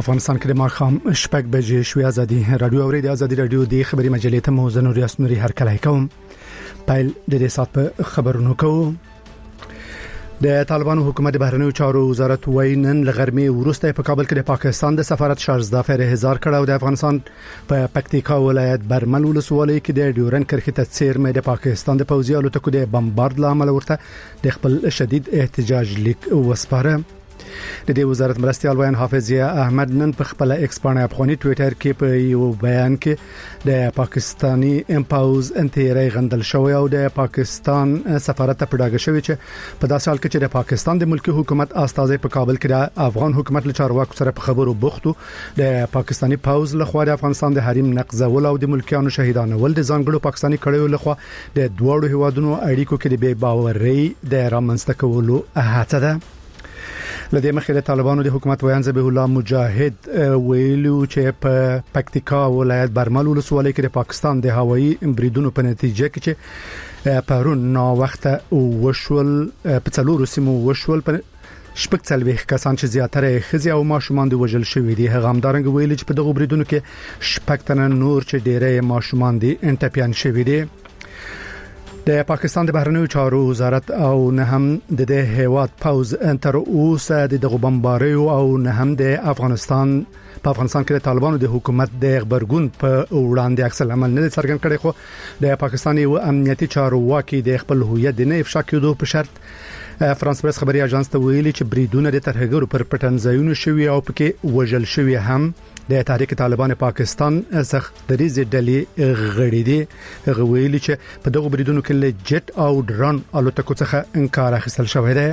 افغانستان کې د ماښام شپږ بجې شوې. ازادي رادیو اورېدو ازادي رادیو د خبري مجلې ته موزن ریاست نوري هر کله کوم پایل د دې سات په خبرونو کوم. د طالبانو حکومت بهرنیو چارو وزارت وینن لغرمه ورسته په کابل کې د پاکستان د سفارت 16 فرهزار کړه او د افغانستان په پکتیکا ولایت برمل ولسوالۍ کې د ډیورن کرښې ته څیرمه د پاکستان د پوځي الوتکو د بمبارد لامل ورته د خپل شدید احتجاج لیک وسپاره. د دې وزارت مرستيال وین حافظ احمد نن په خپل ایکس باندې افغاني ټوئیټر کې په یو بیان کې د پاکستانی امپاوز انتهایی غندل شوی او د پاکستان سفارت ته پډاګه شوی چې په داسې حال کې چې د پاکستان د ملکی حکومت استازي په کابل کې د افغان حکومت له چارواکو سره په خبرو بوختو د پاکستانی پاوز لخوا د افغانستان د حریم نقضول او د ملکیانو شهیدانو ول د ځانګړو پاکستانی کړیو لخوا د دوړو هیوادونو اړیکو کې د بې باورۍ د رامنځته کولو هڅه ده. لدې مخې د طالبانو د حکومت ویان ذبیح الله مجاهد ویلو چې په پکتیکا ولایت برمل ولسوالۍ کې د پاکستان د هوایي بریدونو په نتیجه کې چې پرون نو وخت وشول په څلورو سیمو وشول په شپږ څلويخ کسان چې زیاتره خزي او ماشومان د وژل شوې دي. هغه همدارنګ ویلي چې په دغه بریدونو کې شپږ تنه نور چې ډېرې ماشومان دي انټپیان شوې دي. د پاکستان د بهرنیو چارو وزارت او نه هم د هیواد پاوز تر اوسه د بمباریو او نه هم د افغانستان کې د طالبانو د حکومت د خبرګون په وړاندې عکس العمل نه څرګند کړي. خو د پاکستاني امنیتي چارواکي د خپل هویت د نه افشا کېدو په شرط فرانس پریس خبري اژانس ته ویلي چې بریدونه د ترهګرو پر پټنځایونو شوي او پکې وژل شوي هم د تحریک طالبان پاکستان څخه دریزه ډلې غړي دي. هغه ویلي چې په دغه بریدونو کې له جټ او ډرون الوتکو څخه انکار اخیستل شوی دی.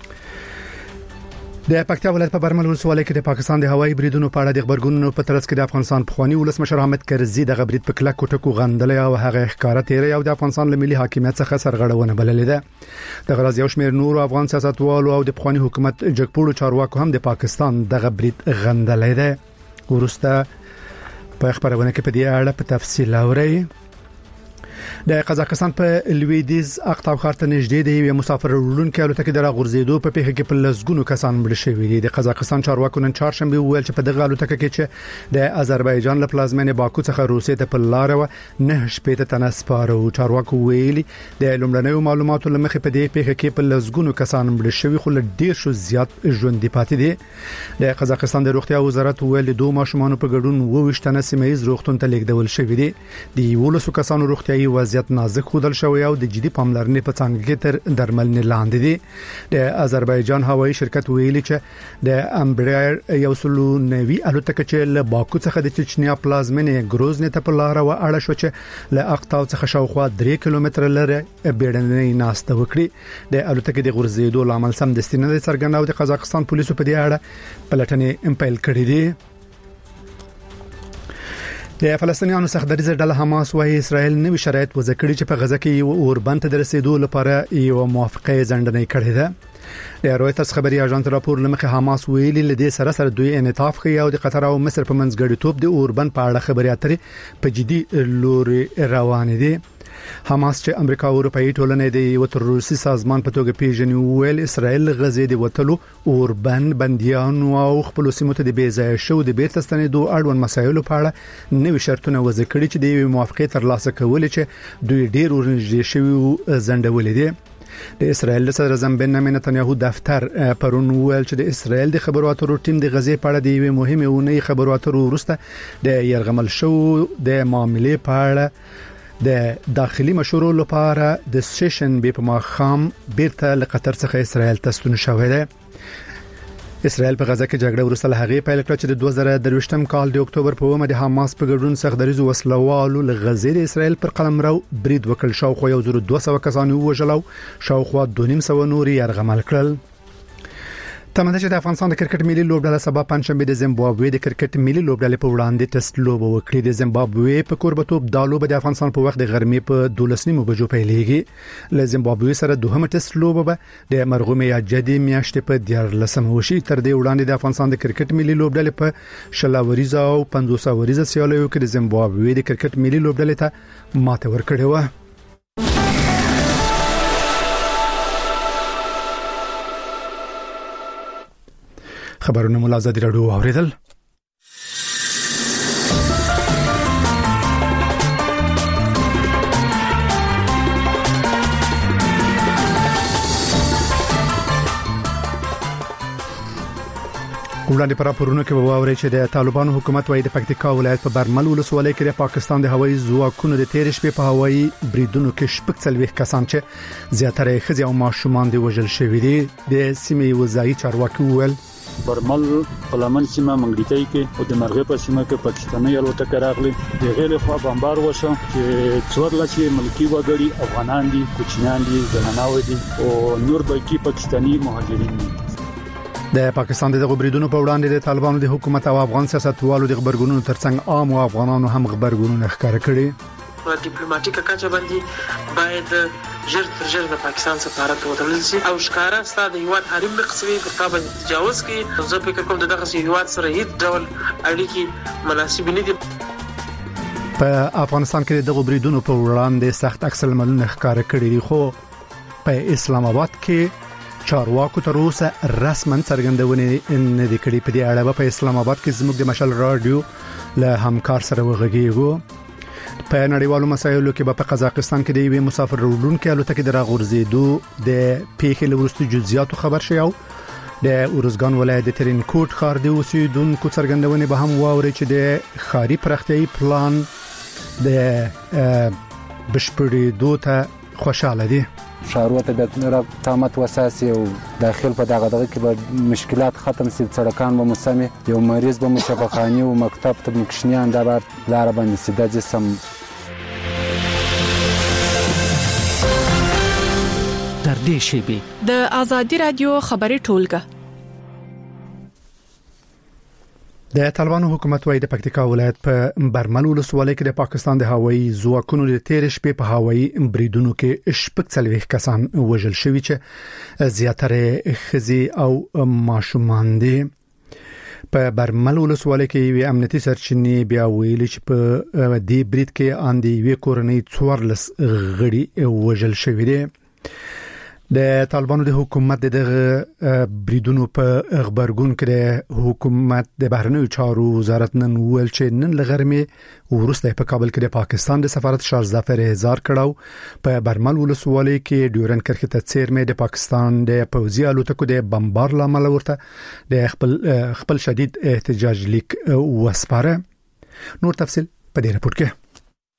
د پکتیا ولایت په برمل ولسوالۍ کې د پاکستان د هوایي بریدونو په اړه د خبرګونونو په ترڅ کې د افغانستان پخوانی ولسمشر حامد کرزي د غبرید په کلک ټکو غندل او هغه ښکارا تیرې او د افغانستان له ملي حاکمیت څخه سرغړونه بللې ده. د غرض یو شمېر نور افغان سیاستوالو او د پخوانی حکومت جګپوړو چارواکو هم د پاکستان د غبرید غندلې ده. ورسته په خبرونه کې په دې اړه په تفصیل اوري. د قزاقستان په لویدیز اقطاب خارته نږدې د یو مسافر وړونکو الوتکې د راغورځېدو په پیښه کې په لسګونو کسان مړ شوي دي. د قزاقستان چارواکو نن چهارشنبه ویل چې په دغه الوتکه کې چې د آذربایجان له پلازمینې باکو څخه روسیې ته په لار و نه شپېته تنه سپاره. چارواکو ویلي د لومړنیو معلوماتو لمخې په دې پیښه کې په لسګونو کسان مړ شوي خو له ډیر شو زیات ژوند پاتې دي. د قزاقستان د روغتیا وزارت ویل دوه ماشومان په ګډون 22 تنه سیمایي روغتون ته لیږدول شوي دي. د 11 کسانو روغتیايي وضعیت نازک خودل شوی او د جدي پاملرنې په څنګ کې تر درملنې لاندې دي. د آذربایجان هوایي شرکت ویلي چې د امبرایر یو سلو نوي الوتکه چې له باکو څخه د چچنیا پلازمینې ګروزنې ته په لار و اړه شو چې له اقطاو څخه شاوخوا 3 کیلومتر لري بیړنۍ ناسته وکړي. د الوتکې د غورځېدو لامل سم دستینه څرګند او د قزاقستان پولیسو په دې اړه پلټنې امپیل کړې دي. د فلسطینیانو څخه دریزه ډله حماس وايي اسرائیل نوي شرایط وضع کړي چې په غزه کې اوربند ته رسیدو لپاره یو موافقه ځنډنې کړې ده. د رويټرز خبري اژانس راپور لمخه حماس ویلي لدې سره دوی انعطاف کوي او د قطر او مصر په منځګړیتوب د اوربند په اړه خبري اترې په جدي لوري روان دي. حماس چې امریکا او اروپאי ټولنې د یو تروریستي سازمان په توګه پیژني ویل اسرائیل غزې د وټلو اوربند بنديان او خپل سیمو ته د بیځای شو د بیرته ستنېدو اړوند مسایلو په اړه نوي شرطونه وضع کړي چې د موافقه ترلاسه کول چې دوی ډیر ورنږدې شوی زندولې دي. د اسرائیل صدر اعظم بنیامین نتنیاهو دفتر پرون ویل چې د اسرائیل د خبرو اترو ټیم د غزې په اړه د یوې مهمه ونې خبرو اترو وروسته د يرغمل شو د معاملې په اړه د داخلي مشورو لپاره د سیشن به په ماخام بیرته له قطر څخه اسرائیل ته ستون شوی دی. اسرائیل په غزه کې جګړه ورسره هغه پیل کړ چې د 2023م کال د اکتوبر په 1 د حماس په ګډون سخت وسلوالو له غزې د اسرائیل پر قلمرو برید وکړ. شاوخوا 1200 کسان وژل او شاوخوا 250 نور یرغمل کړل. تمنده چې د افغانستان د کرکټ ملي لوبډله سبا پنځشنبه د زیمبابوې د کرکټ ملي لوبډلې په وړاندې ټیسټ لوبه وکړي. د زیمبابوې په کوربتوب د لوبه د افغانستان په وخت د غرمې په 12:30 بجو پیلېږي. له زیمبابوې سره دوهمه ټیسټ لوبه به د مرغومې یا جدي میاشتې په 14 وشي. تر دې وړاندې د افغانستان د کرکټ ملي لوبډلې په شلاوریزه او 50 وریزه سیالیو کې د زیمبابوې د کرکټ ملي لوبډلې ته ماته ورکړې و. خبرونه مول ازادي راډیو اوریدل. وړاندې پر راپورونو کې وواوري چې د طالبانو حکومت وايي د پکتیکا ولایت په برمل ولسوالۍ کې د پاکستان د هوایي ځواکونو د تیر شپې په هوایي بریدونو کې شپږ څلويخ کسان چې زیاتره ښځې او ماشومان دي وژل شوي دي. د سیمې وزاري چارواکي وویل برمل پلمن سیمه منګړیتای کې او د مرغه په سیمه کې پاکستاني الوتکه راغلي د غیر خوا بمبار وشو چې 14 ملکی وګړي افغانان دي، کوچنیان دي، زنانه دي او نور بلکی پاکستاني مهاجرین دي. د پاکستان دغه بریدونو په وړاندې د طالبانو د حکومت او افغان سیاستوالو د خبرګونونو ترڅنګ عام او افغانانو هم خبرګونونه ښکار کړي. په ډیپلوماټیکه کچه باندې باید ژر تر ژره د پاکستان سفارت وتړل شي او ښکارا ستاسو هیواد حریم مقصوي پر تابع تجاوز کوي. زه فکر کوم دغه هیواد سره هیڅ ډول اړیکې مناسب نه دي. په افغانستان کې دغه بریدونو په وړاندې سخت عکس العملونه ښکار کړي دي، خو په اسلام آباد کې چارواکو تر اوسه رسماً څرګندونه نه دي کړې. په دې اړه په اسلام آباد کې زموږ د مشال رادیو له همکار سره وغږیږو. په نړیوالو مسایلو کې په قزاقستان کې د یوې مسافر وړونکو الوتکې د راغورځېدو د پیښې لورستو جزئیاتو خبر شوی او د اورزګان ولایت د ترینکوټ ښار د اوسیدونکو څرګندونه به هم واوري چې د ښاري پراختیايي پلان د بشپړېدو ته خوشاله دي. ښارونه ته د تامت وساسي او داخل په دغه کې به مشکلات ختم سي، سړکان به مسمي، یو مریض به مشفاخاني او مکتب ته مکشنیان د لار باندې سیده جسم. تر دې شی د آزادي رادیو خبري ټولګه. د طالبانو حکومت وايي د پکتیکا ولایت په برمل ولسوالۍ کې د پاکستان د هوایي ځواکونو د تیر شپې په هوایي بریدونو کې شپږ څلويخ کسان وژل شوي چې زیاتره ښځې او ماشومان دي. په برمل ولسوالۍ کې یو امنیتي سرچینې بیا ویلي چې په دې برید کې اندي یو کورنۍ 14 غړي وژل شوي دي. د طالبانو د حکومت دغه بریدونو په خبرګون کې د حکومت د بهرنیو چارو وزارت نن ویل چې نن لغرمه ورسته په کابل کې د پاکستان د سفارت شارظفر هزار کړهو په برمل ولسوالۍ کې ډیورن کرښې ته څیرمه د پاکستان د پوځي الوتکو د بمبار لامل ورته د خپل شدید احتجاج لیک وسپاره. نور تفصيل په دې راپور کې.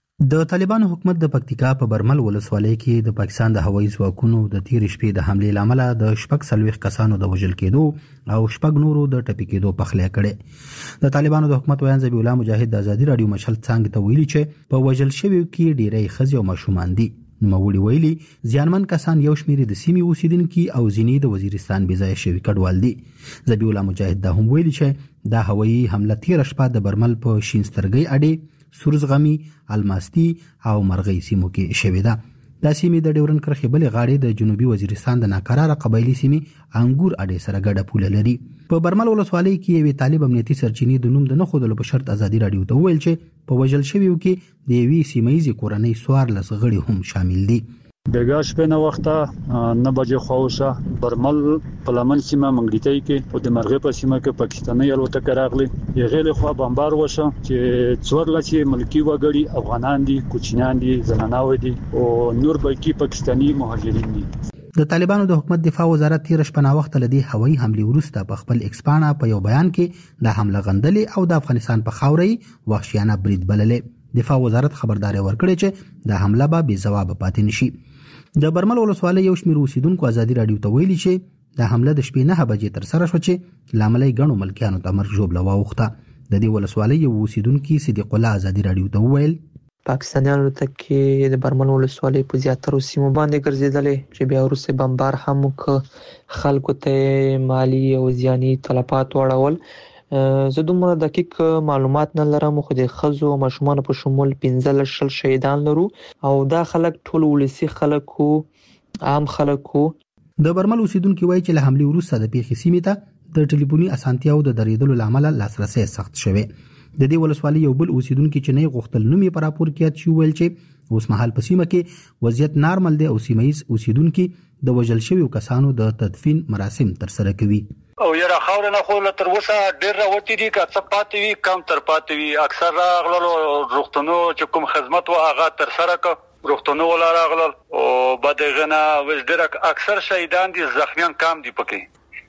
د طالبانو حکومت د پکتیکا په برمل ولسوالۍ کې د پاکستان د هوایي ځواکونو د تیر شپې د حمله لامل د شپږ څلويخ کسانو د وژل کېدو او شپږ نورو د ټپي کېدو په خله کړي. د طالبانو د حکومت ویان ذبیح الله مجاهد د آزادي رادیو مشل څنګه ته ویلي چې په وژل شویو کې ډېری ښځې او ماشومان دي. نوموړي ویلي ځانمن کسان یو شمېر د سیمې اوسیدونکو او ځینې د وزیرستان بځای شوی کډوال دي. ذبیح الله مجاهد دا هم ویلي چې د هوایي حمله تیر شپه د برمل په شینسترګي اډې سورزغمی، الماستی او مرغۍ سیمو کې شوې ده. دا سیمې د ډیورن کرښې بلې غاړې د جنوبي وزیرستان د ناقراره قبایلی سیمې انګور اډې سره ګډه پوله لري. په برمل ولسوالۍ کې یو طالب امنیتي سرچینې د نوم د نه خودلو په شرط آزادي رادیو ته ویل چې په وژل شویو کې د یوې سیمایي کورنۍ 14 غړي هم شامل دي. دغه شپه نو وخته 9 بجې خوښه برمل پلمن سیمه منګړیتای کې او د مرغه په سیمه کې پاکستاني الوتکه راغلي. یغه خوا بمبار وشو چې 14 ملکی وګړي افغانان دي، کوچنیان دي، زنانه دي او نور بلکی پاکستاني مهاجرین دي. د طالبانو د حکومت دفاع وزارت تیر شپه نا وخت لدی هوایي حمله وروسته په خپل ایکسپانا په یو بیان کې د حمله غندلې او د افغانستان په خاوري وحشیانه برید بللې. دفاع وزارت خبرداري ورکړې چې د حمله به بې جواب پاتې نشي. د برمل ولسوالۍ یو شمېر اوسیدونکو آزادي رادیو ته ویلي چې د حمله د شپې 9 بجې تر سره شو چې لاملې غنو ملکیانو ته مرګ جوړ لواوخته. د دې ولسوالۍ یو اوسیدونکو صدیق الله آزادي رادیو ته ویل پاکستانیانو ته کې د برمل ولسوالۍ په زیاترو سیمو باندې ګرځیدلې چې بیا وروسته بمبار هم وکړ، خلکو ته مالی او ځاني تلفات وړول. زه دومره دقیق معلومات نه لرم خو د خزو او ماشومان په شمول 15 شهیدان لرو او دا خلک ټول ولسی خلکو عام خلکو. د برمل اوسیدونکو وایي چې له حمله وروسته د پیښې سیمې ته د ټلیفوني اسانتیاو د درېدلو لامل لاسرسي سخت شوه. د دې ولسوالۍ یو بل اوسیدونکو چې نه غوښتل نومي پر راپور کې چې ویل چې اوس مهال په سیمه کې وضعیت نارمل دی او سیمایي اوسیدونکو د وژل شویو کسانو د تدفین مراسم تر سره کوي. او یره خاور نه خو تر اوسه ډیر راوتی دي که څه پاتې وي کم تر پاتې وي. اکثر راغلو روغتونو چې کوم خدمت و هغه تر سره ک روغتونو ولا راغلل او بعد غنا وز ډیر اکثر شهیدان دي، زخمیان کم دي پکې.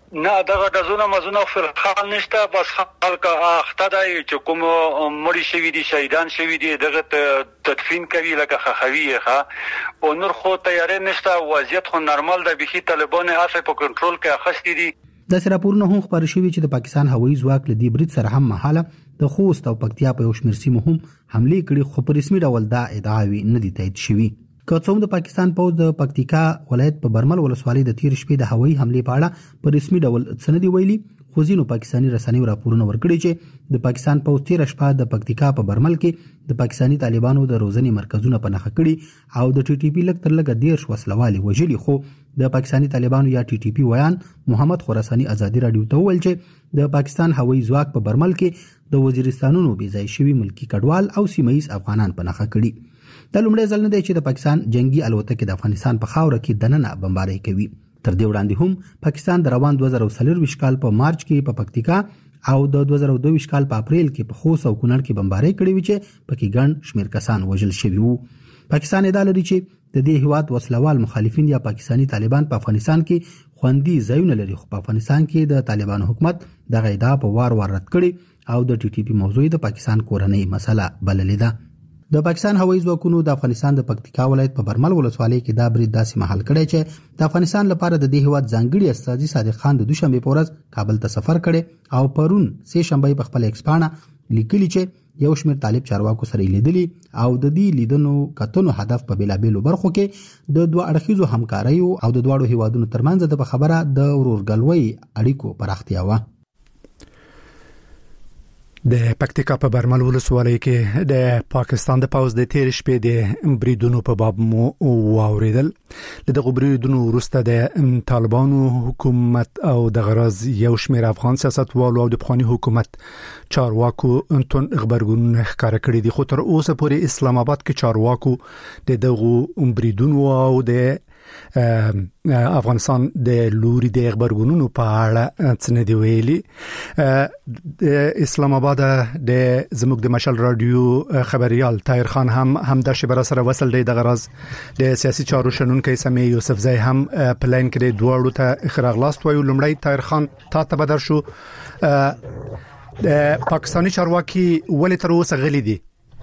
نه دغه د زونه مزونه فرخان نشته بس خلک اخته دی چې کوم مړي شوی دي شهیدان شوی دي دغه تدفین کوي لکه خخوي ښه او نور خو تیارې نشته وضعیت خو نارمل ده بخي طالبان اسه په کنټرول کې اخستي دي د سراپورونه هم خبر شوی چې د پاکستان هوایي ځواک له دې برید سره هم مهاله د خوست او پکتیا په یو شمېر سیمو هم حمله کړې خو په رسمي ډول دا ادعاوي نه دي تایید شوي که څوم د پاکستان پوز د پکتیکا ولایت په برمل ولسوالۍ د تیر شپې د هوایي حمله په اړه په رسمي ډول سندې ویلي خو ځینو پاکستاني رسنیو راپورونه ورکړي چې د پاکستان پوز تیر شپه د پکتیکا په برمل کې د پاکستاني طالبانو د روزنې مرکزونه په نښه کړي او د ټي ټي پی لک تر لګ 10 وسلوالي وجلي خو د پاکستاني طالبانو یا ټي ټي پی ویان محمد خراساني ازادي رادیو ته ویل چې د پاکستان هوایي ځواک په برمل کې د وزیرستانونو بي ځای شوی ملکی کډوال او سیمایي افغانان په نښه کړي د لومړي ځل نه دی چې د پاکستان جنگي الوتکې د افغانستان په خاوره کې دننه بمباري کوي تر دې وړاندې هم پاکستان د روان 2023 کال په مارچ کې په پکتیکا او د 2022 کال په اپریل کې په خوست او کونړ کې بمباري کړې وي چې پکې ګڼ شمېر کسان وژل شوي وو پاکستان ادعا لري چې د دې هیواد وسلوال مخالفین یا پاکستانی طالبان په افغانستان کې خوندي ځایونه لري خو په افغانستان کې د طالبانو حکومت دغه ادعا په وار رد کړي او د ټي ټي پی موضوع د پاکستان کورنۍ مسله بللې ده د پاکستان هوایي ځواکونو د افغانستان د پکتیکا ولایت په برمل ولسوالۍ کې دا برید داسې مهال کړی چې د افغانستان لپاره د دې هیواد ځانګړي استاذي صادق خان د دوشنبه په ورځ کابل ته سفر کړي او پرون سه شنبه په خپل ایکسپانه لیکلي چې یو شمېر طالب چارواکو سره لیدلي او د دې لیدنو کتنو هدف په بیلابېلو برخو کې د دوه اړخیزو همکاریو او د دواړو هیوادونو ترمنځ د خبره د ورورګلوي اړیکو پراختیا و د پکتیکا په برمل ولسوالۍ کې د پاکستان د پوز د تیر شپې د بریدونو په باب مو واوریدل د بریدونو وروسته د طالبانو حکومت او د غرض یو شمېر افغان سیاستوالو او د پخوانی حکومت چارواکو انتون خبرګون ښکار کړی دي خو تر اوسه پورې اسلام آباد کې چارواکو د دغه بریدونو او د افغانستان د لوري د خبرګونونو په اړه څه دی ویلي اسلام آباد د زموږ د مشال رادیو خبريال طاهر خان هم د شبر سره وصل دی د غرض د سیاسي چارو شنونکو سمي یوسف زئی هم پلان کړي دوړو ته اخراغلاست ویو لمړی طاهر خان تا ته بدر شو د پاکستاني چارواکي ولې تر اوسه غلي دي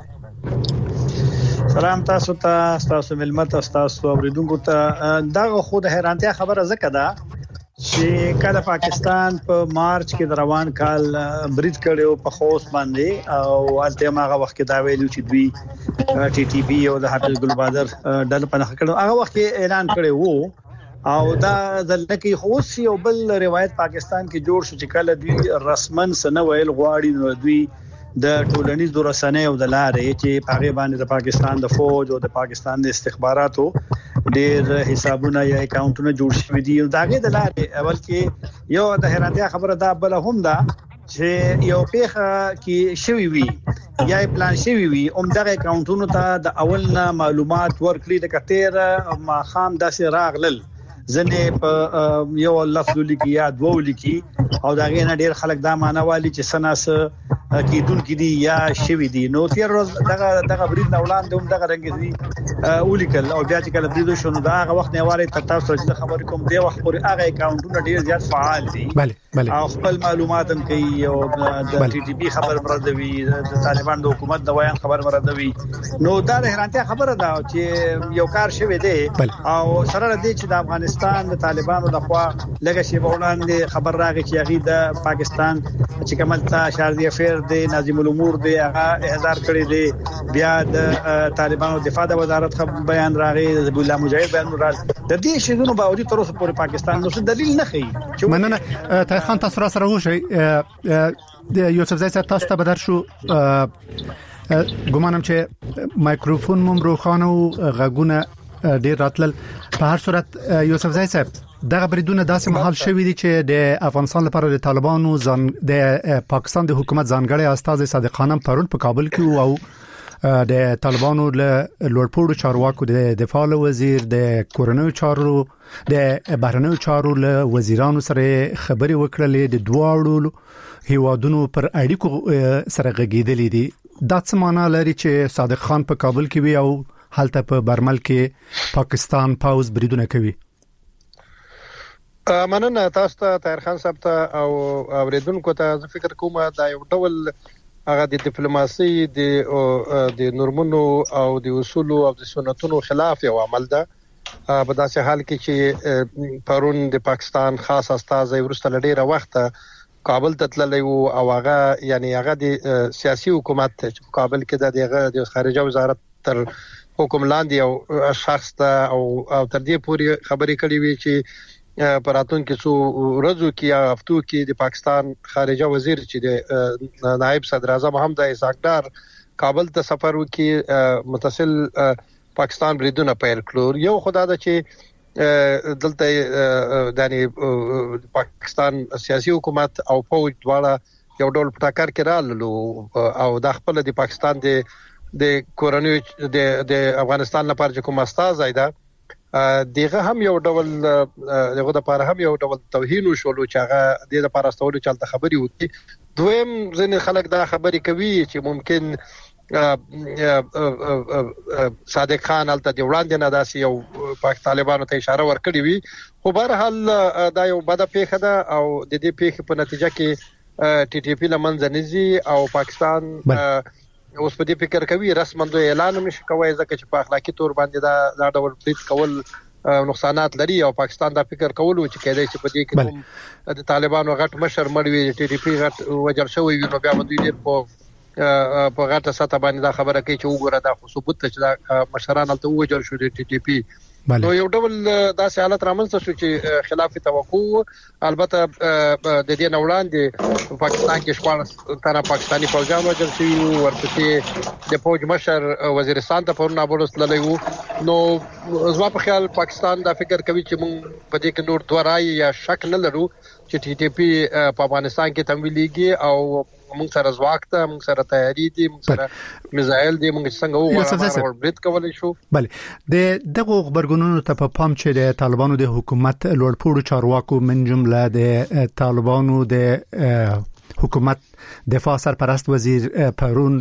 سلام تاسو ته ملمت تاسو اوریدونکو ته دا خو د حیرانتیا خبره زکه ده چې کله پاکستان په مارچ کې د روان کال برید کړو په خوست باندې او الته هغه وخت کې دا ویلو چې دوی ټي ټي پی او د حافظ ګل بادر ډل په نخ کړو هغه وخت اعلان کړی وو او دا ځلکه خوسي او بل روایت پاکستان کې جوړ شو چې کله دوی رسمن سن ویل غواړي نو دوی د ټولنیزو رسنیو د لارې چې هغه باندې د پاکستان د فوج او د پاکستان د استخباراتو ډېر حسابونه یا اکاونټونه جوړ شوي دي او داګه د لارې اول کې یو د حیرانتیا خبره ده بل هم ده چې یو پیخه کې شوي وي یا پلان شوي وي دغه اکاونټونو ته د اولنا معلومات ورکړي د کتیر ما خام داسې راغلل ځنه په یو لفظ لیکي یا دوه لیکي او دا غي نه ډیر خلک دا معنی چې سناس کیدون کې دي یا شوي دي نو تیر ورځ دغه برید نولان دوم دغه رنګ دي اولیکل او بیا چې کله برید شونه دا هغه وخت نه واره تاسو ته خبر کوم دی وخت پورې هغه اکاونټونه ډیر زیات فعال دي بله او خپل معلومات هم کوي او د ټي ټي پی خبر مردوي د طالبان د حکومت د ویان خبر مردوي نو دا حیرانتیا خبره ده چې یو کار شوی دی او سره دې چې د افغانستان د طالبانو د خوا لږه شی وړاندې خبر راغی چې هغه د پاکستان چې کمال تا شاردی افیر د ناظم الامور دی هغه احضار کړی دی بیا د طالبانو دفاع د وزارت بیان راغی د بولا مجاهد بیان راغی د دې شیدونو باوجود تر اوسه پورې پاکستان نو دلیل نه خي مننه طاهر خان تاسو سره وشي د یوسف زئی تاسو ته بدر شو ګومانم چې مایکروفون مم روخانه او غږونه ډیر راتل په هر صورت یوسف زئی صاحب دغه بریدونه داسې محل شوی دي چې د افغانستان لپاره د طالبانو د پاکستان د حکومت ځانګړي استاد صادق خان پرون په کابل کې او د طالبانو له لوړپوړو چارواکو د دفاع وزیر د کورنیو چارو د بهرنیو چارو له وزیرانو سره خبري وکړلې د دواړو هیوادونو پر اړیکو سره غږیدلې دي دا څه معنی لري چې صادق خان په کابل کې وي او هلته په برمل کې پاکستان پاوز بریدونه کوي مننه تاسو ته طاهر خان صاحب ته او اوریدونکو ته. زه فکر کوم دا یو ډول هغه د ډیپلوماسي د نورمونو او د اصولو او د سنتونو خلاف یو عمل ده. په داسې حال کې چې پرون د پاکستان خاص استازی ورسته لډیره وخت کابل ته تللی او هغه یعنی هغه د سیاسي حکومت په کابل کې د خارجه وزارت تر حکم لاندې او شخص ته او تر دې پورې خبرې کړې وي چې پراتون کې څو ورځو کې یا هفتو کې د پاکستان خارجه وزیر چې د نائب صدر اعظم حمد اسحاقدار کابل ته سفر وکړي متصل پاکستان بریدونه پیل کړو. یو خدای دا چې دلته د پاکستان سیاسي حکومت او فوج دواړه یو ډول پټاکر کې رالو او د خپل د پاکستان د کورنۍ د افغانستان لپاره چې کوم استازی ده دغه هم یو ډول دغه د لپاره هم یو ډول توهین وشولو چې هغه د لپاره استولو چلته خبري وکړي. دویم ځین خلک دا خبري کوي چې ممکن صادق خان الته د وړاندې نه داسي یو پاک طالبانو ته اشاره ورکړي وي. خو بهر حال دا یو بده پیښه ده او د دې پیښې په نتیجه کې ټي ټي پی لمنځه نزي او پاکستان اوس په دې فکر کوي رسماً د اعلان نشي کوي ځکه چې په اخلاقی تور باندې دا ډول برید کول نقصانات لري او پاکستان دا فکر کولو چې کېدای شي په دې کې کوم د طالبانو غټ مشر مړوي ټي ټي پی غټ وجل شوی نو بیا دوی ډیر په غټه سطح باندې دا خبره کوي چې وګوره دا خو ثبوت ته چې دا مشران الته وجل شو د ټي ټي پی. نو یو ډول داسې حالت رامنځته شو چې خلاف توقع. البته د دې نه وړاندې پاکستان کې شپږ تنه پاکستاني فوجان وژل شوي ورپسې د فوج مشر وزیرستان ته پرون نابلس تللی وو. نو زما په خیال پاکستان دا فکر کوي چې موږ په دې کې نور دوه رائے یا شک نه لرو چې ټي ټي پی په افغانستان کې تمویلېږي او موږ سره ځواک ته موږ سره تیاری دي موږ سره میزایل دي موږ څنګه وغواړو برید کولای شو. بله دغه خبرګونونو ته په پام چې د طالبانو د حکومت لوړپوړو چارواکو من جمله د طالبانو د حکومت دفاع سرپرست وزیر پرون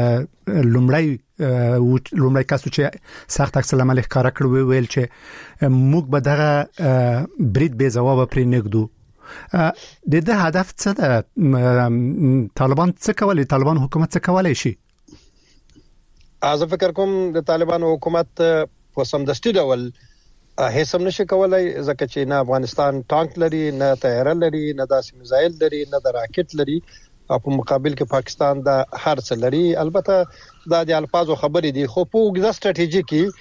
لومړی کس چې سخت عکس العمل ښکارا کړو ویل چې موږ به دغه برید بې ځواب پرې نږدو. د هدف څه ده؟ طالبان څه کوي؟ طالبان حکومت څه کولای شي؟ زه فکر کوم د طالبان حکومت په سمدستي ډول هیڅ هم نشي کولای ځکه چې نه افغانستان ټانک لري نه طیاره لري نه داسې میزایل لري نه د راکټ لري او په مقابل کې پاکستان دا هر څه لري. البته دا د الفاظو خبرې دي خو په وګړه ستراتیژي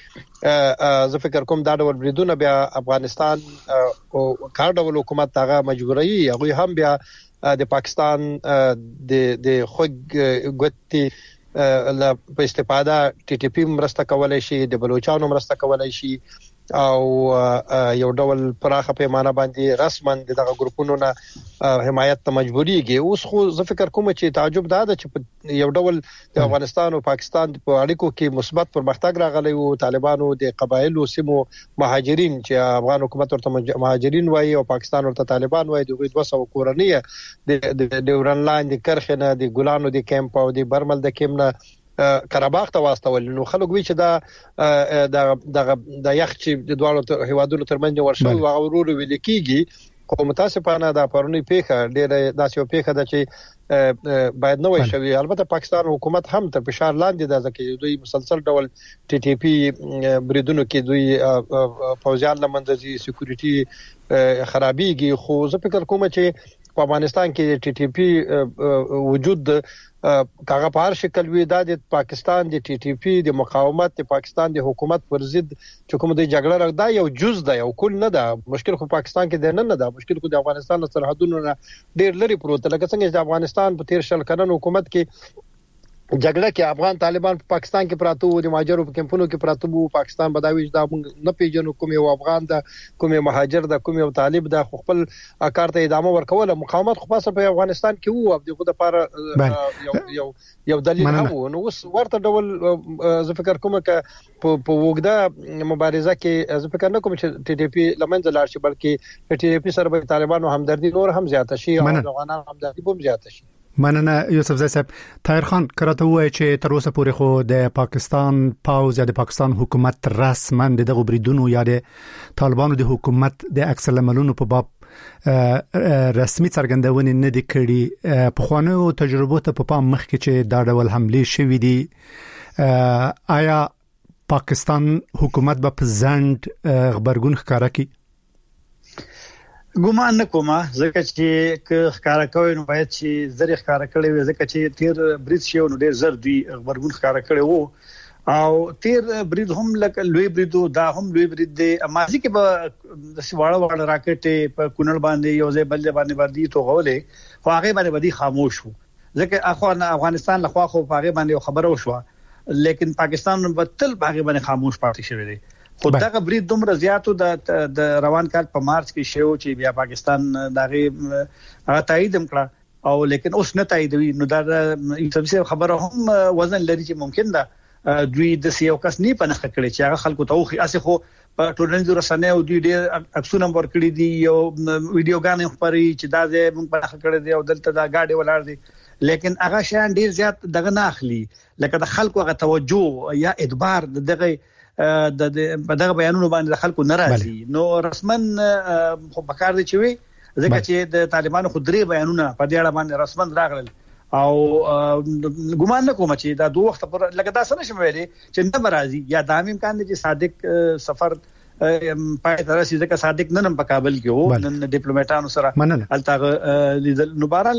کې زه فکر کوم دا ډول بریدونه بیا افغانستان او کار ډول حکومت هغه مجبوري هغه هم بیا د پاکستان د خوګ ګوتي په استفاده ټي ټي پی مرسته کولای شي د بلوچستان مرسته کولای شي او یو ډول پراخه پیمانه باندې رسماً دغه ګروپونو نه حمایت ته مجبوريږي. اوس خو زه فکر کوم چې تعجب دا ده چې یو ډول د افغانستان او پاکستان په اړیکو کې مثبت پرمختګ راغلی او طالبانو د قبایلو سیمو مهاجرین چې افغان حکومت ورته مهاجرین وایي او پاکستان ورته طالبان وایي دغه 200 کورنۍ د ډیورن لاین د کرخنه د ګلانو د کیمپ او د برمل د کیمنه قرهباغ ته واستول. نو خلک وی چې دا د یخ چې د دوه هیوادونو ترمنځ ورشل او ورور ویل کیږي. خو متاسفانه دا پرونی پیښه ډیره داسې پیښه ده چې باید نه وای شوی. البته پاکستان حکومت هم تر فشار لاندې ده ځکه دوی مسلسل ډول ټي ټي پی بریدونو کې دوی فوجان لمنځي سکیورټي خرابېږي. خو زه فکر کوم چې په افغانستان کې ټي ټي پی وجود کاغه په هر شکل وی د پاکستان د ټي ټي پی د مقاومت د پاکستان د حکومت پر ضد چې کوم د جګړه راغدا یو جز ده یو کل نه ده. مشکل خو پاکستان کې نه ده مشکل خو د افغانستان سرحدونو ډیر لري پروت لکه څنګه چې د افغانستان په 13 کلن حکومت کې جګړه کې افغان طالبان په پاکستان کې پراته وو د مهاجرو په کمپونو کې پراته وو. پاکستان بداوي دا نه پیژنو کوم یو افغان ده کوم مهاجر ده کوم یو طالب ده خپل کار ته ادامه ورکوله. مقاومت خو پاسه په افغانستان کې وو او دغه لپاره یو دلیل هم وو. نو اوس ورته ډول زه فکر کوم چې په وګړه مبارزه کې زه فکر نه کوم چې ټي ټي پی لمنځه لاړ شي بلکې ټي ټي پی سره به طالبانو همدردي نور هم زیاته شي او افغانانو همدردي هم زیاته شي. مننه یوسف زئی صاحب. طاهر خان کراته وایي چې تر اوسه پورې خو د پاکستان پاوز یا د پاکستان حکومت رسماً دغه بریدونو یا د طالبانو د حکومت د عکس العملونو په باب رسمي څرګندونې نه دي کړې. په خوانو تجربو ته په پام مخ کې چې دا ډول حمله شوې دي، آیا پاکستان حکومت په ځند خبرګون ښکارا کوي؟ ګومان نکوم ځکه چې ښکارا کوي نو باید چې زری ښکارا کړي وي، ځکه چې تیر برید شو نو ډېر زر دی خبرګون ښکارا کړي وو او تیر برید هم لکه لوی بریدو دا هم لوی برید دی. مازی کې به د سواړه راکټ په کونړ باندې یو ځای بل باندې تو غولې خو هغه باندې خاموش وو، ځکه افغانستان لخوا خو هغه باندې خبره وشوه لیکن پاکستان په تل باغ باندې خاموش پاتې شوی دی. خو دا برید دومره زیاتو د روان کال په مارچ کې شو چې بیا پاکستان دغه تایید کړه او لیکن اوس نه تاییدوي. نو دا یو خبره هم وزن لري چې ممکن ده دوی د سیو کس نه پنځه کړي چې هغه خلکو ته خو اسه خو په ټولنیزو رسنیو دوی ډېر عکسونه ورکړي دي یو ویډیوګانې خبري چې دا زه مونږ پنځه کړي دي او دلته دا گاډي ولار دي، لیکن هغه شان ډیر زیات دغه نه اخلي لکه د خلکو هغه توجه یا ادبار دغه بیانونو باندې خلکو ناراضي. نو رسمن خو بکار دي چې وي ځکه چې د طالبانو خو درې بیانونه په دې اړه باندې رسمن راغلل او ګومان نکوم چې دا دوه وخت پر لکه دا سره شمېري چې نه برازي یا د امکان دي چې صادق سفر پای تر رسیدل ځکه صادق نن په کابل کې وو، نن ډیپلوماټانو سره التاغه لیدل نو بهرال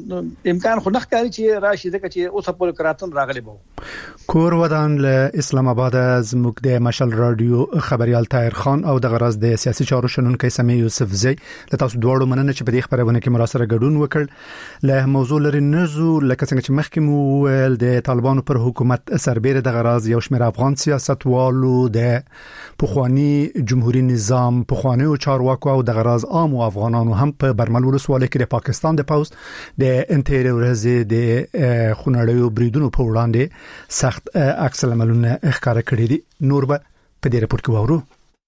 امکان خو نخکاری چې راشي ځکه چې اوس په کراتن راغلي بو. کور ودان له اسلام آباد از مقد مشال رادیو خبريال طاهر خان او د غرض د سیاسي چارو شنونکو سمي یوسف زئی له تاسو دوړو مننه چې په دې خبرونه کې مراسره ګډون وکړ. له موضوع لري نزو لکه څنګه چې مخکې مو ویل د طالبانو پر حکومت سربېره د غرض یو شمېر افغان سیاستوالو د پخوانی جمهوریت نظام پخوانی او چارواکو او د غرض عام او افغانانو هم په برمل ولسوالۍ کې د پاکستان د پوسټ د انټیریور ورځ د خونړیو بریدونو په وړاندې سخت عکس العملونه ښکارا کړی دي. نور به په دې راپور کې وورو.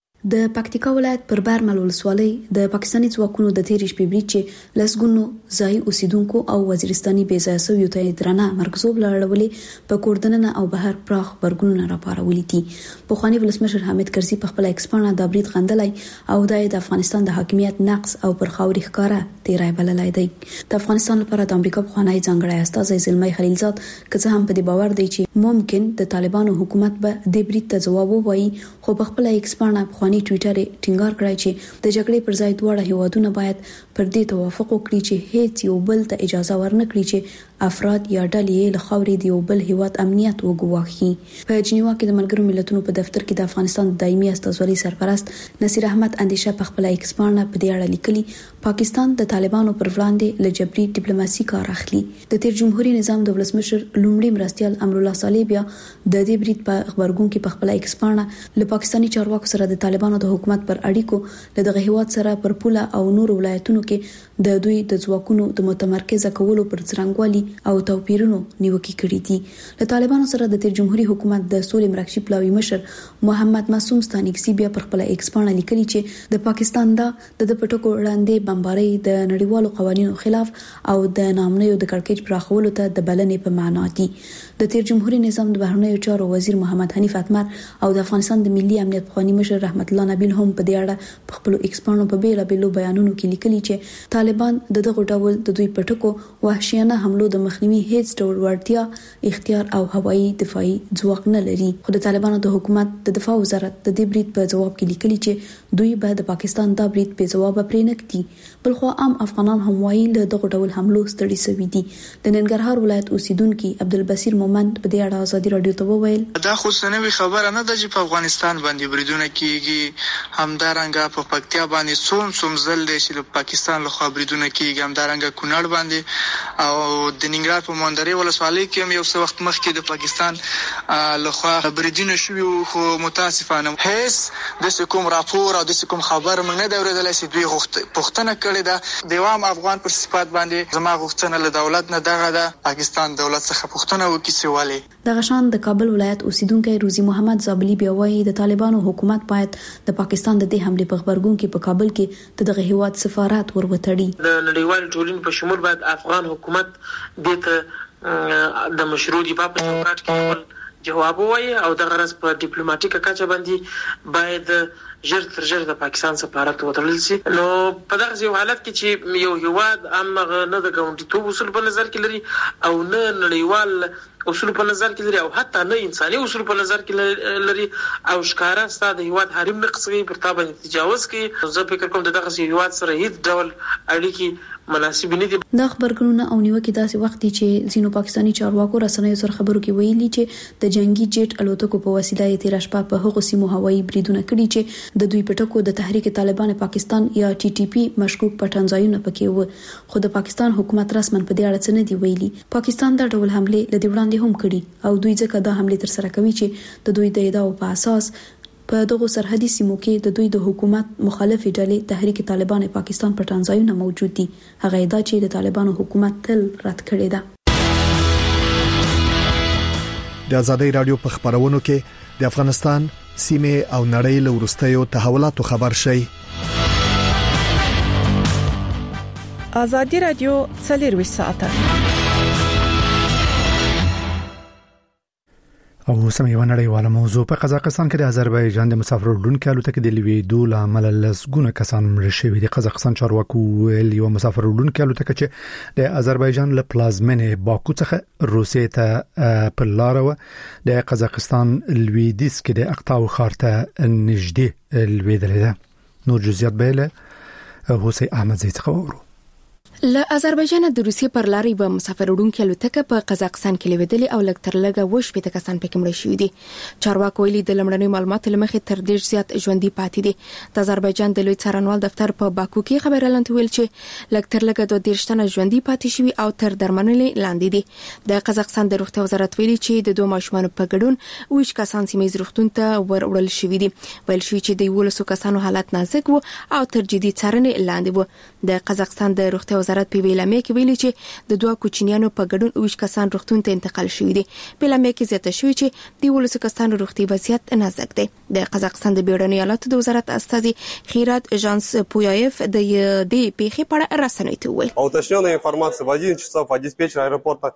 د پکتیکا ولایت پر برمل ولسوالۍ د پاکستاني ځواکونو د تیر شپې برید چې لسګونو ځای اوسیدونکو او وزیرستاني بې ځای سویو ته درنه مرکزوب لړولې په کوردننه او بهر پراخ برګونونه راپارولې دي. په خواني ولسمشر حامد کرزي په خپل ایکسپانه د برید غندلای او د افغانستان د حاکمیت نقص او پر خاوري ښکارا تیرای بللای دی. د افغانستان لپاره د امریکا په خوانی ځانګړی استازی زلمی خلیلزاد کزه هم په دې باور دی چې ممکن د طالبانو حکومت به د برید ته جواب ووایي، خو په خپل ایکسپانه په ټویټر ټینګار کړی چې د جګړې پر ځای دواړه هیوادونه باید پر دې توافق وکړي چې هیڅ یو بل ته اجازه ورنکړي چې افراد یا ډلې له خاورې د یو بل هیواد امنیت وګواښي. په جنیوا کې د ملګرو ملتونو په دفتر کې د افغانستان دایمي استازولي سرپرست نصیر احمد اندیشه په خپل ایکسپانه په دې اړه لیکلي پاکستان د طالبانو پر وړاندې له جبري ډیپلوماسي کار اخلي. د تیر جمهوریت نظام د ولسمشر لومړي مرستيال امرالله صالح بیا د دې برید په خبرګون کې په خپل ایکسپانه له پاکستاني چارواکو سره د طالبانو د حکومت پر اړیکو له هیواد سره پر پوله او نور ولایتونو کې د دوی د ځواکونو د متمرکز کولو پر څرنګوالي او توپیرونو نیوکه کړې دي. له طالبانو سره د تیر جمهوریت حکومت د سولې مرکزي پلاوی مشر محمد معصوم ستانکزي بیا پر خپل ایکسپانه لیکلي چې د پاکستان د پټکو وړاندې بمباري د نړیوالو قوانینو خلاف او د نامنیو د کړکېچ پراخولو ته د بلنې په معنا دي. د تیر جمهوریت نظام د بهرنیو چارو وزیر محمد حنیف اتمر او د افغانستان د ملي امنیت پخوانی مشر رحمت الله نبیل هم په دې اړه په خپل ایکسپانو په بیلابېلو بیانونو کې لیکلي چې طالبان دغه ډول د دوی پټکو وحشیانه حملو د مخنیوي هیڅ ډول وړتیا اختیار او هوایي دفاعي ځواک نه لري. خو د طالبانو د حکومت د دفاع وزارت د دې برید په جواب کې لیکلي چې دوی به د پاکستان د برید په جواب پرې نه کړي، بلخو عام افغانان هم وایي له دغه ډول حملو ستړي شوي دي. د ننګرهار ولایت اوسیدونکو عبدالبصیر مومند په دې اړه ازادي رادیو ته وویل دا خو سنوي خبره نه ده چې په افغانستان باندې بریدونه کیږي، همدارنګه په پکتیا باندې څوم ځل دی چې پاکستان له خوا بریدونه کیږي، همدارنګه کونړ باندې او د ننګرهار په مندري ولسوالۍ کې هم یو څه وخت مخکې د پاکستان له خوا بریدونه شوي، خو متاسفانه هیڅ د کوم راپور او د کوم خبر موږ نه دی اورېدلی چې دوی پوښتنه کړې ده د عام افغان پر صفات باندې. زما غوښتنه له دولت نه دغه ده پاکستان دولت څخه پوښتنه وکړي چې ولې دغه شان د کابل ولایت اوسیدونکو روزي محمد زابلی بیا وایي د طالبانو حکومت باید د پاکستان د دې حمله په خبرګون کې په کابل کې دغه هیواد سفارت وروتړي. د نړیوال ټولنې په شمول باید افغان حکومت د مشروع دفاع په چوکاټ کې خپل جواب وایي او د غرض په ډیپلوماټیکه کچه باندې باید ژر تر ژره د پاکستان سفارت وتړل شي. نو په دغه یو حالت کې چې یو هیواد امغه نه د ګاونډیتوب اصول په نظر کې لري او نه نړیوال اصول په نظر کې لري او حتی نه انساني اصول په نظر کې لري او ښکارا ستاسو د هیواد حریم نقصوي پر تا باندې تجاوز کوي. زه فکر کوم دغه هیواد سره هیڅ ډول اړیکې مناسب نه دي. د خبرګونونو او نیوکې داسې وخت دی چې ځینو پاکستانی چارواکو رسنیو سره خبرو کې ویلي چې د جنگي جیټ الوتکو په وسیله یې تیر شپه په هغو سیمو هوایي بریدونه کړي چې د دوی پټکو د تحریک طالبان پاکستان یا ټي ټي پی مشکوک پټان ځایونه پکې و. خو د پاکستان حکومت رسماً په دې اړه څه نه دی ویلي. پاکستان دا ډول حمله لدی وړاندې هم کړي او دوی ځکه دا حمله تر سره کوي چې د دوی د ادعاو په اساس په دغه سرحدي سیمو کې د دوی د حکومت مخالفي ډلې تحریک طالبان پاکستان پټان ځایونه موجود دي. هغه ادعا چې د طالبانو حکومت تل رد کړې ده. د آزادۍ رادیو په خبرونو کې د افغانستان سیمه او نړۍ له ورستیو تحولاتو خبر شي. آزادۍ رادیو 24 ساعته او سمې ونړیواله موضوع په قزاقستان کې د آذربایجان د مسافرو ډونکو الوتکې د لویدو لامل لسګونه کسان مړ شوي دي. قزاقستان چارواکو ویل یو مسافرو ډونکو الوتکه چې د آذربایجان له پلازمینې باکو څخه روسیې ته په لار و د قزاقستان لویدیځ کې د اقتاو ښار ته نږدې لویدلې ده. نور جزئیات به له حسین احمدزی څخه وورو. له آذربایجان د روسیې پر لارې به مسافرونکو الوتکه په قزاقستان کې لویدلې او لکتر لګه وش په کسان پکې مړ شوي دي. چارواکو ویلي د لمړنۍ معلوماتو لمخې تر ډیر زیات ژوندۍ پاتې دي. د آذربایجان د لوی څارنوال دفتر په باکو کې خبر اعلان ویل چې لکتر لګه 2 تنه ژوندۍ پاتې شوي او تر درملنې لاندې دي. د قزاقستان د روغتیا وزارت ویلي چې د 2 ماشومان په ګډون ویش کسان سیمه روغتون ته ورول شوي دي. ویل شوی چې د 11 کسانو حالت نازک وو او تر جدي څارنې لاندې وو. د قزاقستان د روغتیا وزارت په ویلامه کې ویلي چې د 2 کوچنیانو په ګډون ویش کسان روغتون ته انتقال شوي دي. ویلامه کې زیاته شوی چې د 11 کسانو روغتي وضعیت نازک دی. د قزاقستان د بیړني حالاتو د وزارت استاذي خیرات ژانس پویایف د دې پیښې په اړه رسنیو ته ویل. Уточненная информация в 11 часов от диспетчера аэропорта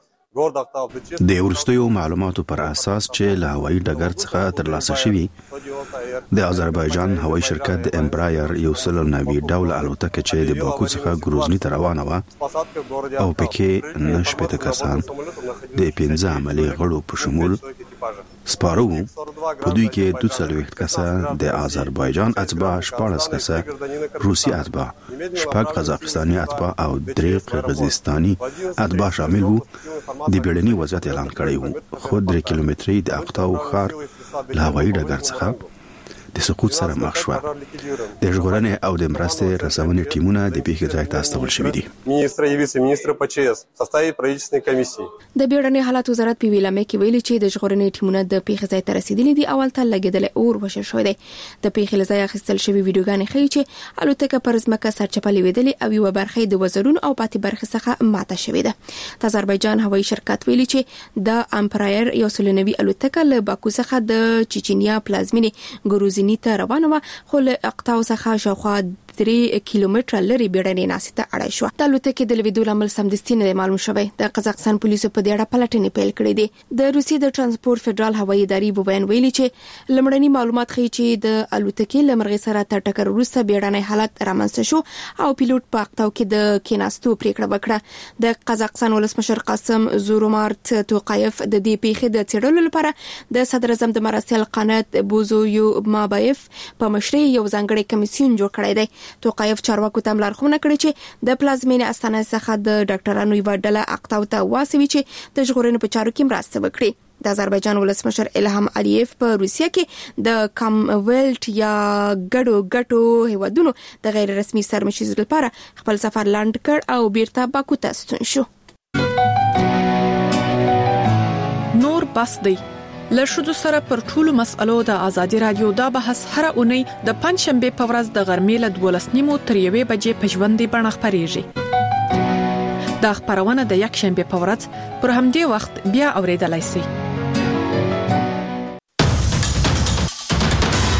د ورستیو معلوماتو پر اساس چې له هوایي ډګر څخه ترلاسه شوي د آذربایجان هوایي شرکت د امبرایر یو سل نوي ډول الوتکه چې د باکو څخه ګروزنی ته روانه و او پکې نشپته کسان د 15 عملی غړو په شمول سپارو په دوی کې 240 کسه د آذربایجان اتباع 14 کسه روسي اتباع شپږ قزاقستاني اتباع او 3 قرغیزستاني اتباع شامل وو. د بیړني وضعیت اعلان کړی وو خو 3 کیلومتري د اقتاو ښار له هوایي ډګر څخه د سقوط سره مخ شو. د ژغورنې او د مرستې رسونې ټیمونه د پیښې ځای ته استول شوي دي. Министра и вице-министра ПЧС в составе правительственной комиссии. د بیړني حالات وزارت په ویلامه کې ویلي چې د ژغورنې ټیمونه د پیښې ځای ته رسیدلي دي او ولته لګیدل اور وشل شوی دی. د پیښې لځای اخیستل شوی ویډیوګانې ښیي چې الوتکه پر ځمکه سرچپه لویدلې او یو برخه د وزرونو او پاتې برخه څخه ماته شوې ده. د آذربایجان هوایي شرکت ویلي چې د امپرایر یو سلنوي الوتکه له باکو څخه د چچنیا پلازمینې ګروزنی ته روانه و خو له اقتاو څخه شاوخوا 3 کیلومتره لري بیړنۍ ناسته اړه شو. د الوتکې د لویدو لامل سمدستي نه معلوم شوی. د قزاقستان پولیسو په دې اړه پلټنې پیل کړې دي. د روسیې د ترانسپورت فدرال هوایي ادارې په بیان ویلي چې لمړني معلومات ښیي چې د الوتکې لمرغې سره تر ټکر وروسته بیړنۍ حالت رامنځته شو او پیلوټ په اقتاو کې د کیناستو پریکړه وکړه. د قزاقستان ولسمشر قاسم زورومارت توقایف د دې پیښې د څېړلو لپاره د صدر اعظم د مرستیال قانت بوزویو مابایف په مشرۍ یو ځانګړی کمیسیون جوړ کړی دی. توقایف چارواکو ته لارښوونه کړې چې د پلازمینې استانه څخه د ډاکټرانو یو ډله اقتاو ته واسوي چې د ژغورنې په چارو کې مرسته وکړي. د آذربایجان ولسمشر الهام الیف په روسیه کې د کامویلټ یا ګډو هیوادونو د غیر رسمي سرمشیز لپاره خپل سفر لاند کړ او بیرته باکو ته ستون شو. نور بس دی له شذو سره پر ټولو مسألو د آزادي رادیو دا بحث هر اونۍ د پنځشنبه په ورځ د غرمې له 12:30 تر 1 بجې په ژوندۍ بڼه خپرېږي. دا خبرونه د یک شنبه په ورځ پر همدې وخت بیا اوریدلای شئ.